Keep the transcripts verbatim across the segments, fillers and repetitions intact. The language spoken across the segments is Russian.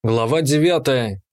Глава девятая.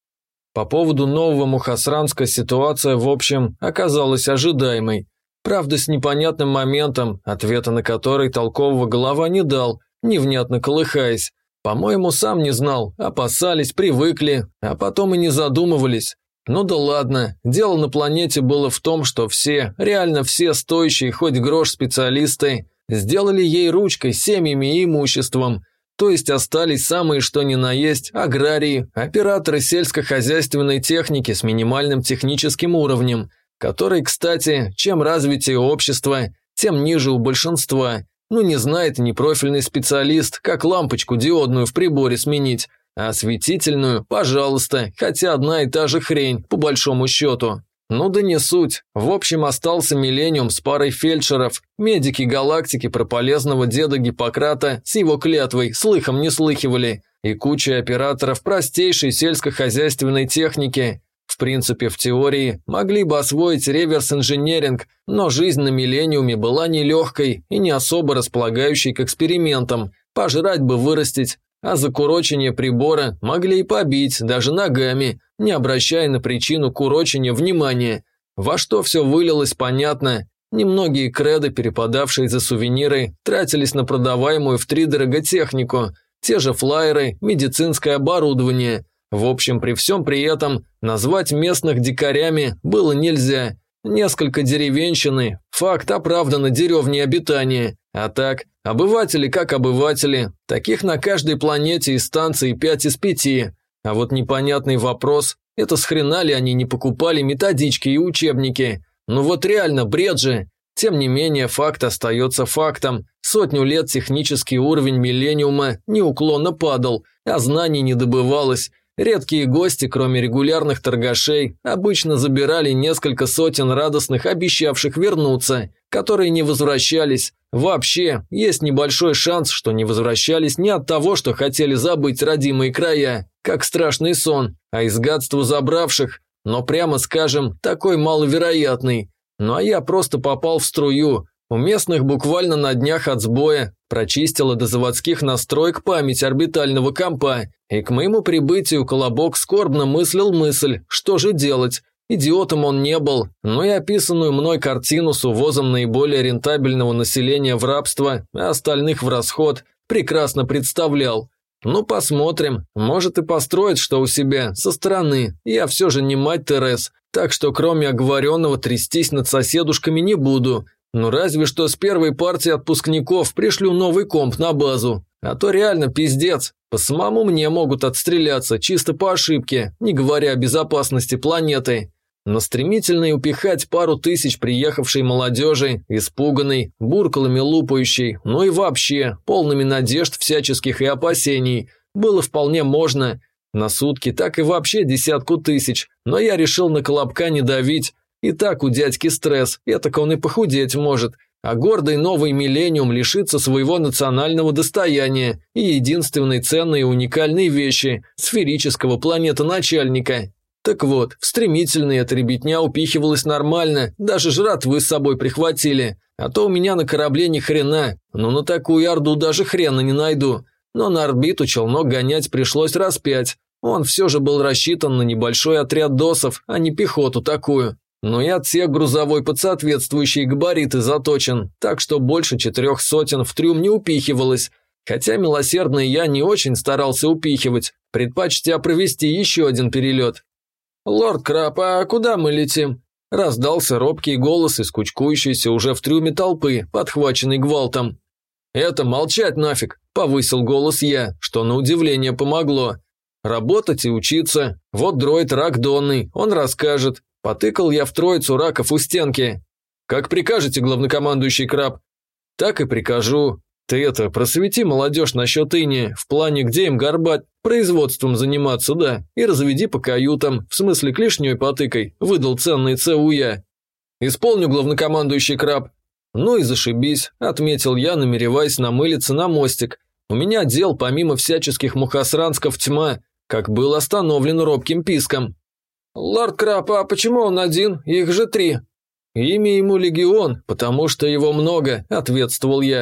По поводу нового Мухосранска ситуация, в общем, оказалась ожидаемой. Правда, с непонятным моментом, ответа на который толкового голова не дал, невнятно колыхаясь. По-моему, сам не знал, опасались, привыкли, а потом и не задумывались. Ну да ладно, дело на планете было в том, что все, реально все стоящие хоть грош специалисты, сделали ей ручкой, семьями и имуществом. То есть остались самые что ни на есть аграрии, операторы сельскохозяйственной техники с минимальным техническим уровнем, который, кстати, чем развитие общества, тем ниже у большинства. Ну не знает непрофильный специалист, как лампочку диодную в приборе сменить, а осветительную, пожалуйста, хотя одна и та же хрень, по большому счету. Ну да не суть. В общем, остался Миллениум с парой фельдшеров, медики галактики про полезного деда Гиппократа с его клятвой слыхом не слыхивали, и куча операторов простейшей сельскохозяйственной техники. В принципе, в теории могли бы освоить реверс-инженеринг, но жизнь на Миллениуме была нелегкой и не особо располагающей к экспериментам, пожрать бы вырастить, а за курочение прибора могли и побить, даже ногами, не обращая на причину курочения внимания. Во что все вылилось, понятно. Немногие креды, перепадавшие за сувениры, тратились на продаваемую втридорога технику, те же флайеры, медицинское оборудование. В общем, при всем при этом назвать местных дикарями было нельзя. Несколько деревенщины, факт оправдано деревней обитания. А так, обыватели как обыватели, таких на каждой планете и станции пять из пяти. А вот непонятный вопрос, это с хрена ли они не покупали методички и учебники? Ну вот реально бред же. Тем не менее, факт остается фактом. Сотню лет технический уровень Миллениума неуклонно падал, а знаний не добывалось. Редкие гости, кроме регулярных торгашей, обычно забирали несколько сотен радостных, обещавших вернуться, которые не возвращались. Вообще, есть небольшой шанс, что не возвращались не от того, что хотели забыть родимые края, как страшный сон, а из гадства забравших, но прямо скажем, такой маловероятный. Ну а я просто попал в струю. У местных буквально на днях от сбоя прочистила до заводских настроек память орбитального компа, и к моему прибытию Колобок скорбно мыслил мысль, что же делать. Идиотом он не был, но и описанную мной картину с увозом наиболее рентабельного населения в рабство, а остальных в расход, прекрасно представлял. Ну посмотрим, может и построит что у себя со стороны, я все же не мать Терес, так что кроме оговоренного трястись над соседушками не буду. Ну разве что с первой партии отпускников пришлю новый комп на базу. А то реально пиздец. По самому мне могут отстреляться чисто по ошибке, не говоря о безопасности планеты. Но стремительно упихать пару тысяч приехавшей молодежи, испуганной, буркалами лупающей, ну и вообще полными надежд всяческих и опасений, было вполне можно. На сутки так и вообще десятку тысяч, но я решил на Колобка не давить. И так у дядьки стресс, этак он и похудеть может, а гордый новый Миллениум лишится своего национального достояния и единственной ценной и уникальной вещи – сферического планетоначальника. Так вот, в стремительной эта ребятня упихивалась нормально, даже жратвы с собой прихватили, а то у меня на корабле ни хрена, но на такую орду даже хрена не найду. Но на орбиту челнок гонять пришлось раз пять, он все же был рассчитан на небольшой отряд досов, а не пехоту такую. Но и отсек грузовой под соответствующие габариты заточен, так что больше четырех сотен в трюм не упихивалось, хотя милосердный я не очень старался упихивать, предпочтя провести еще один перелет. «Лорд Краб, а куда мы летим?» – раздался робкий голос из кучкующейся уже в трюме толпы, подхваченный гвалтом. «Это молчать нафиг!» – повысил голос я, что на удивление помогло. «Работать и учиться, вот дроид Рак Донный, он расскажет». Потыкал я в троицу раков у стенки. «Как прикажете, главнокомандующий Краб?» «Так и прикажу. Ты это, просвети молодежь насчет иния, в плане, где им горбать, производством заниматься, да, и разведи по каютам, в смысле клешней потыкай», выдал ценный ЦУ я. «Исполню, главнокомандующий Краб». «Ну и зашибись», отметил я, намереваясь намылиться на мостик. «У меня дел, помимо всяческих мухосрансков, тьма, как был остановлен робким писком». «Лорд Краб, а почему он один? Их же три». «Имя ему Легион, потому что его много», – ответствовал я.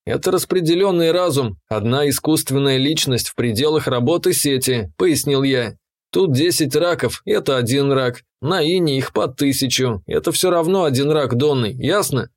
Это распределенный разум, одна искусственная личность в пределах работы сети», – пояснил я. «Тут десять раков, это один рак. На Ине их по тысячу. Это все равно один рак донный, ясно?»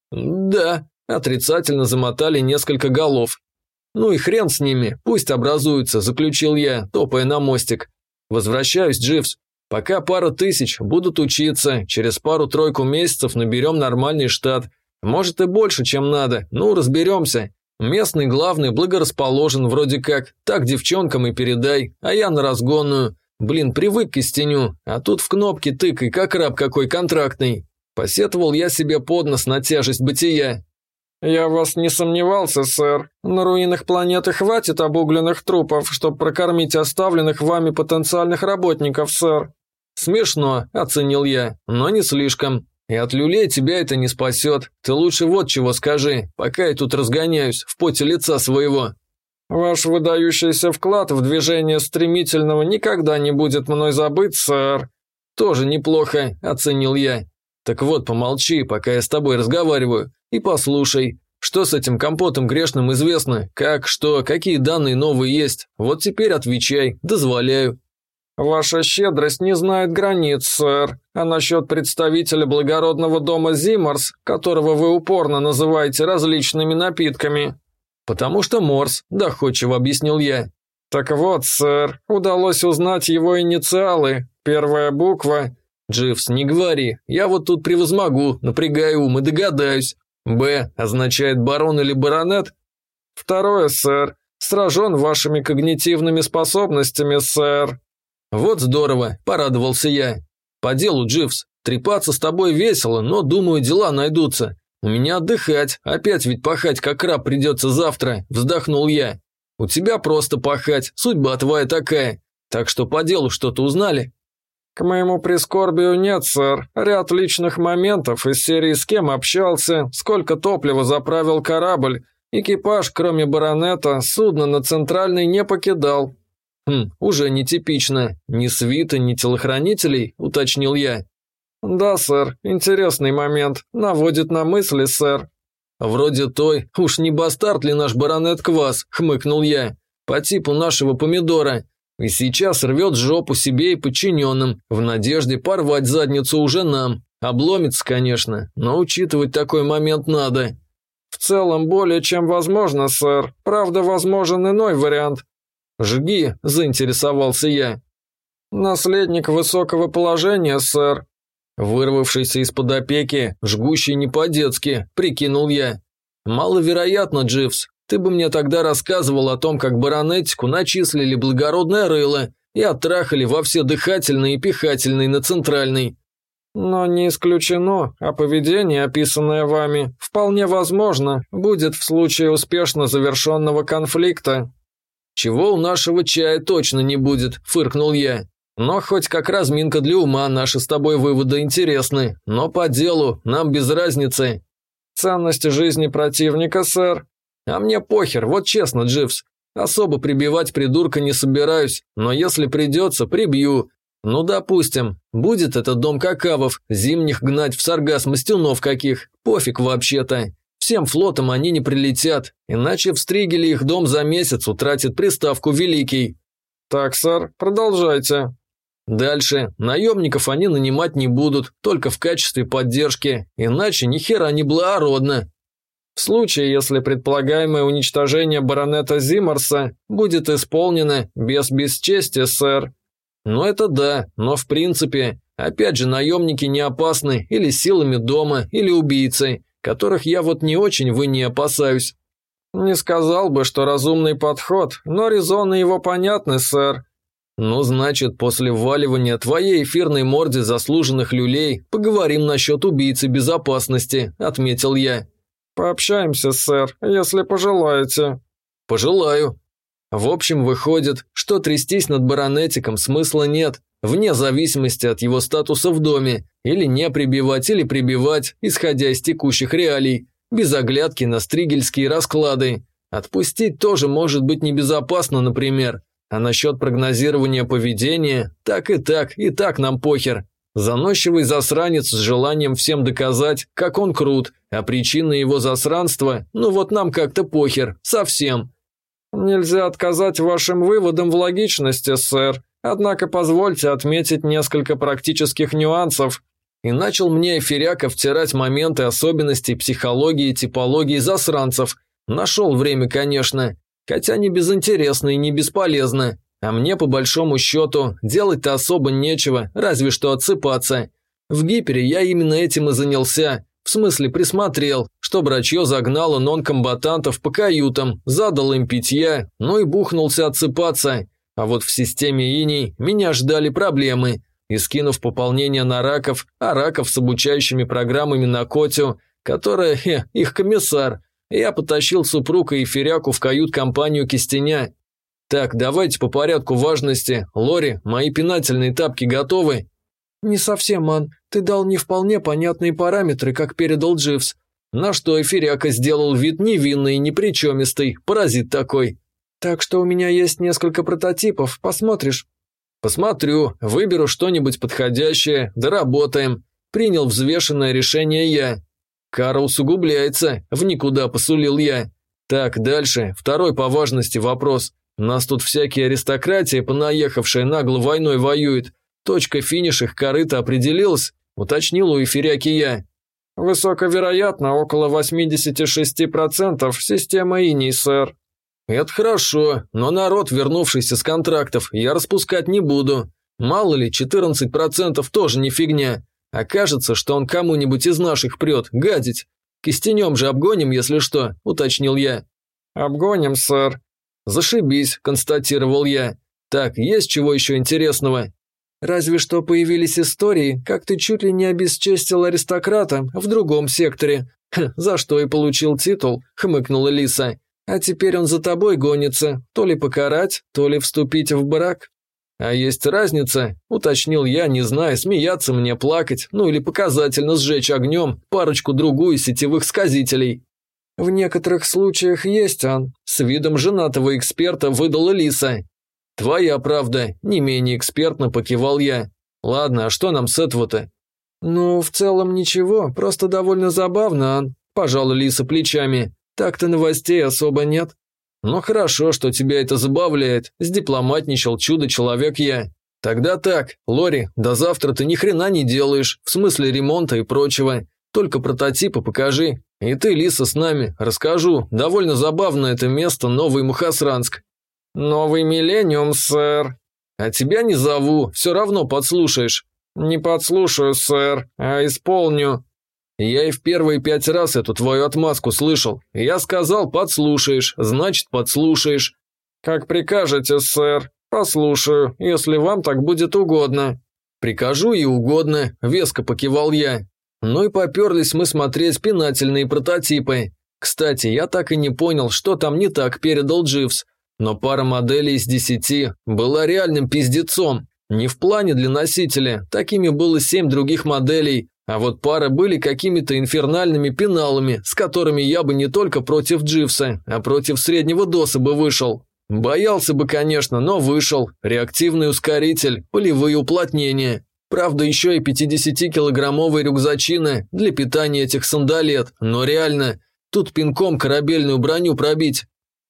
«Да», – отрицательно замотали несколько голов. «Ну и хрен с ними, пусть образуются», – заключил я, топая на мостик. «Возвращаюсь, Дживс. Пока пара тысяч будут учиться, через пару-тройку месяцев наберем нормальный штат. Может и больше, чем надо, ну разберемся. Местный главный благорасположен вроде как, так девчонкам и передай, а я на разгонную. Блин, привык к истеню, а тут в кнопки тыкай, как раб какой контрактный». Посетовал я себе под нос на тяжесть бытия. «Я в вас не сомневался, сэр. На руинах планеты хватит обугленных трупов, чтобы прокормить оставленных вами потенциальных работников, сэр». «Смешно», – оценил я, – «но не слишком. И от люлей тебя это не спасет. Ты лучше вот чего скажи, пока я тут разгоняюсь в поте лица своего». «Ваш выдающийся вклад в движение стремительного никогда не будет мной забыт, сэр». «Тоже неплохо», – оценил я. «Так вот, помолчи, пока я с тобой разговариваю, и послушай, что с этим компотом грешным известно, как, что, какие данные новые есть. Вот теперь отвечай, дозволяю». «Ваша щедрость не знает границ, сэр. А насчет представителя благородного дома Зиммерс, которого вы упорно называете различными напитками?» «Потому что Морс», – доходчиво объяснил я. «Так вот, сэр, удалось узнать его инициалы. Первая буква...» «Дживс, не говори. Я вот тут превозмогу, напрягаю ум и догадаюсь. Б означает барон или баронет?» «Второе, сэр. Сражен вашими когнитивными способностями, сэр». «Вот здорово», – порадовался я. «По делу, Дживс, трепаться с тобой весело, но, думаю, дела найдутся. У меня отдыхать, опять ведь пахать как раб придется завтра», – вздохнул я. «У тебя просто пахать, судьба твоя такая. Так что по делу что-то узнали?» «К моему прискорбию нет, сэр. Ряд личных моментов из серии «С кем общался», «Сколько топлива заправил корабль». Экипаж, кроме баронета, судно на центральной не покидал». «Хм, уже нетипично. Ни свита, ни телохранителей», – уточнил я. «Да, сэр, интересный момент. Наводит на мысли, сэр». «Вроде той, уж не бастард ли наш баронет Квас», – хмыкнул я, – «по типу нашего помидора. И сейчас рвет жопу себе и подчиненным, в надежде порвать задницу уже нам. Обломится, конечно, но учитывать такой момент надо». «В целом более чем возможно, сэр. Правда, возможен иной вариант». «Жги», – заинтересовался я. «Наследник высокого положения, сэр». Вырвавшийся из-под опеки, жгущий не по-детски, прикинул я. «Маловероятно, Дживс. Ты бы мне тогда рассказывал о том, как баронетику начислили благородное рыло и оттрахали во все дыхательные и пихательные на центральной». «Но не исключено, а поведение, описанное вами, вполне возможно, будет в случае успешно завершенного конфликта». «Чего у нашего чая точно не будет», – фыркнул я. «Но хоть как разминка для ума наши с тобой выводы интересны, но по делу, нам без разницы». «Ценность жизни противника, сэр». «А мне похер, вот честно, Дживс. Особо прибивать придурка не собираюсь, но если придется, прибью. Ну, допустим, будет этот дом какавов, зимних гнать в Саргас мастюнов каких, пофиг вообще-то. Всем флотом они не прилетят, иначе в Стригеле их дом за месяц утратит приставку «Великий». «Так, сэр, продолжайте». «Дальше. Наемников они нанимать не будут, только в качестве поддержки, иначе ни хера не благородно. В случае, если предполагаемое уничтожение баронета Зиммерса будет исполнено без бесчестия, сэр». «Ну это да, но в принципе, опять же, наемники не опасны или силами дома, или убийцей, которых я вот не очень вы не опасаюсь». «Не сказал бы, что разумный подход, но резоны его понятны, сэр». «Ну, значит, после вваливания твоей эфирной морде заслуженных люлей поговорим насчет убийцы безопасности», – отметил я. «Пообщаемся, сэр, если пожелаете». «Пожелаю». В общем, выходит, что трястись над баронетиком смысла нет, вне зависимости от его статуса в доме, или не прибивать, или прибивать, исходя из текущих реалий, без оглядки на стригельские расклады. Отпустить тоже может быть небезопасно, например. А насчет прогнозирования поведения, так и так, и так нам похер. Заносчивый засранец с желанием всем доказать, как он крут, а причина его засранства, ну вот нам как-то похер, совсем. Нельзя отказать вашим выводам в логичности, сэр. Однако позвольте отметить несколько практических нюансов. И начал мне эфиряка втирать моменты особенностей психологии и типологии засранцев. Нашел время, конечно, хотя не безинтересно и не бесполезно. А мне, по большому счету, делать-то особо нечего, разве что отсыпаться. В гипере я именно этим и занялся. В смысле присмотрел, что брачье загнало нон-комбатантов по каютам, задал им питья, ну и бухнулся отсыпаться. А вот в системе иней меня ждали проблемы. И скинув пополнение на раков, а раков с обучающими программами на Котю, которая, хе, их комиссар, я потащил супруга и эфиряку в кают-компанию Кистеня. Так, давайте по порядку важности. Лори, мои пинательные тапки готовы? Не совсем, ман. Ты дал не вполне понятные параметры, как передал Дживс. На что эфиряка сделал вид невинный и непричемистый, паразит такой. Так что у меня есть несколько прототипов, посмотришь? Посмотрю, выберу что-нибудь подходящее, доработаем. Принял взвешенное решение я. Кара усугубляется, в никуда посулил я. Так, дальше, второй по важности вопрос. Нас тут всякие аристократии, понаехавшие нагло войной воюют. Точка финиш их корыта определилась, уточнил у эфиряки я. Высоковероятно, около восемьдесят шесть процентов система иней, сэр. Это хорошо, но народ, вернувшийся с контрактов, я распускать не буду. Мало ли, четырнадцать процентов тоже не фигня. Окажется, что он кому-нибудь из наших прет, гадить. Кистенем же обгоним, если что, уточнил я. Обгоним, сэр. «Зашибись», – констатировал я. «Так, есть чего еще интересного?» «Разве что появились истории, как ты чуть ли не обесчестил аристократа в другом секторе. Ха, за что и получил титул», – хмыкнула Лиса. «А теперь он за тобой гонится, то ли покарать, то ли вступить в брак». «А есть разница?» – уточнил я, не зная, смеяться мне, плакать, ну или показательно сжечь огнем парочку-другую сетевых сказителей. «В некоторых случаях есть, Ан», – с видом женатого эксперта выдала Лиса. «Твоя правда», – не менее экспертно покивал я. «Ладно, а что нам с этого-то?» «Ну, в целом ничего, просто довольно забавно, Ан», – пожала Лиса плечами. «Так-то новостей особо нет». «Ну хорошо, что тебя это забавляет», – сдипломатничал чудо-человек я. «Тогда так, Лори, до завтра ты ни хрена не делаешь, в смысле ремонта и прочего. Только прототипы покажи. И ты, Лиса, с нами. Расскажу. Довольно забавно это место, Новый Мухосранск». «Новый Миллениум, сэр». «А тебя не зову, все равно подслушаешь». «Не подслушаю, сэр, а исполню». «Я и в первые пять раз эту твою отмазку слышал. Я сказал, подслушаешь, значит, подслушаешь». «Как прикажете, сэр. Послушаю, если вам так будет угодно». «Прикажу и угодно», – веско покивал я. Ну и поперлись мы смотреть пинательные прототипы. Кстати, я так и не понял, что там не так передал Дживс. Но пара моделей из десяти была реальным пиздецом. Не в плане для носителя, такими было семь других моделей, а вот пара были какими-то инфернальными пеналами, с которыми я бы не только против Дживса, а против среднего доса бы вышел. Боялся бы, конечно, но вышел. Реактивный ускоритель, полевые уплотнения. Правда, еще и пятидесятикилограммовые рюкзачины для питания этих сандалет, но реально, тут пинком корабельную броню пробить.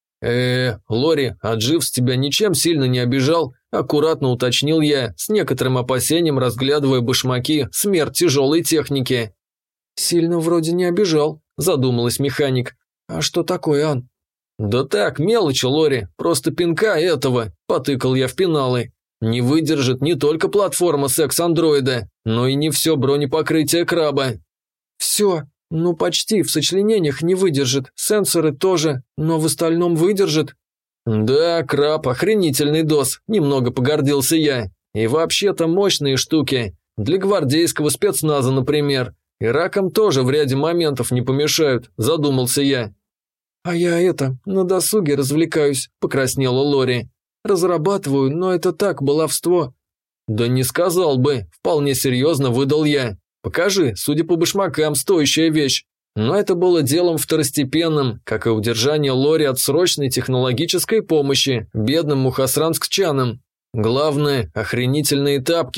э Лори, а Дживс тебя ничем сильно не обижал?» – аккуратно уточнил я, с некоторым опасением разглядывая башмаки смерть тяжелой техники. «Сильно вроде не обижал», – задумалась механик. «А что такое, Ан?» «Да так, мелочи, Лори, просто пинка этого», – потыкал я в пеналы. «Не выдержит не только платформа секс-андроида, но и не все бронепокрытие краба». «Все, ну почти, в сочленениях не выдержит, сенсоры тоже, но в остальном выдержит». «Да, краб, охренительный дос», – немного погордился я. «И вообще-то мощные штуки, для гвардейского спецназа, например. И ракам тоже в ряде моментов не помешают», – задумался я. «А я это, на досуге развлекаюсь», – покраснела Лори. «Разрабатываю, но это так, баловство». «Да не сказал бы», – вполне серьезно выдал я. «Покажи, судя по башмакам, стоящая вещь». Но это было делом второстепенным, как и удержание Лори от срочной технологической помощи бедным мухосранскчанам. Главное – охренительные тапки.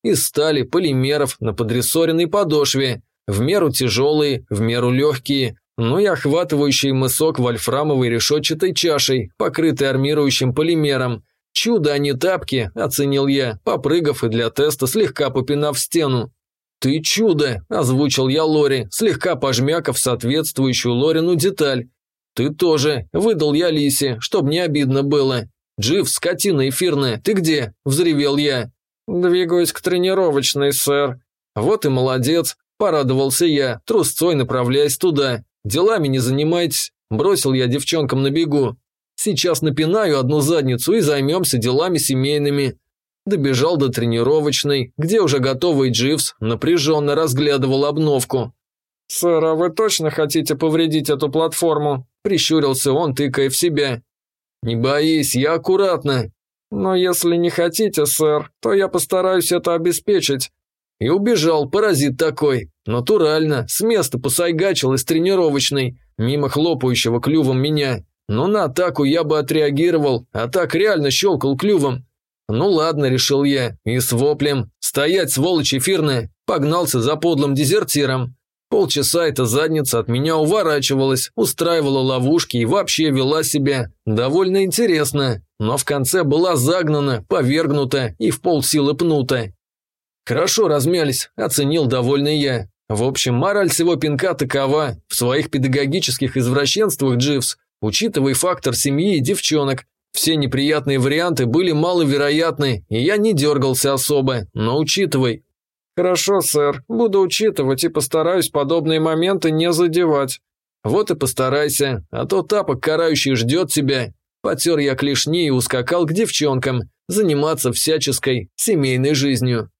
из стали, полимеров на подрессоренной подошве, в меру тяжелые, в меру легкие, ну и охватывающий мысок вольфрамовой решетчатой чашей, покрытой армирующим полимером. Чудо, а не тапки, оценил я, попрыгав и для теста слегка попинав стену. «Ты чудо!» – озвучил я Лори, слегка пожмякав соответствующую Лорину деталь. «Ты тоже!» – выдал я Лисе, чтоб не обидно было. «Джив, скотина эфирная, ты где?» – взревел я. «Двигаюсь к тренировочной, сэр». «Вот и молодец!» – порадовался я, трусцой направляясь туда. «Делами не занимайтесь!» – бросил я девчонкам на бегу. «Сейчас напинаю одну задницу и займемся делами семейными». Добежал до тренировочной, где уже готовый Дживс напряженно разглядывал обновку. «Сэр, а вы точно хотите повредить эту платформу?» – прищурился он, тыкая в себя. «Не боись, я аккуратно». «Но если не хотите, сэр, то я постараюсь это обеспечить». И убежал, паразит такой. Натурально, с места посайгачил из тренировочной, мимо хлопающего клювом меня. Но на атаку я бы отреагировал, а так реально щелкал клювом. Ну ладно, решил я, и с воплем «Стоять, сволочь эфирная!» погнался за подлым дезертиром. Полчаса эта задница от меня уворачивалась, устраивала ловушки и вообще вела себя довольно интересно, но в конце была загнана, повергнута и в полсилы пнута. «Хорошо размялись», – оценил довольный я. В общем, мораль всего пинка такова: в своих педагогических извращенствах, Дживс, учитывай фактор семьи и девчонок. Все неприятные варианты были маловероятны, и я не дергался особо, но учитывай. «Хорошо, сэр, буду учитывать и постараюсь подобные моменты не задевать». «Вот и постарайся, а то тапок карающий ждет тебя». Потер я клешни и ускакал к девчонкам, заниматься всяческой семейной жизнью.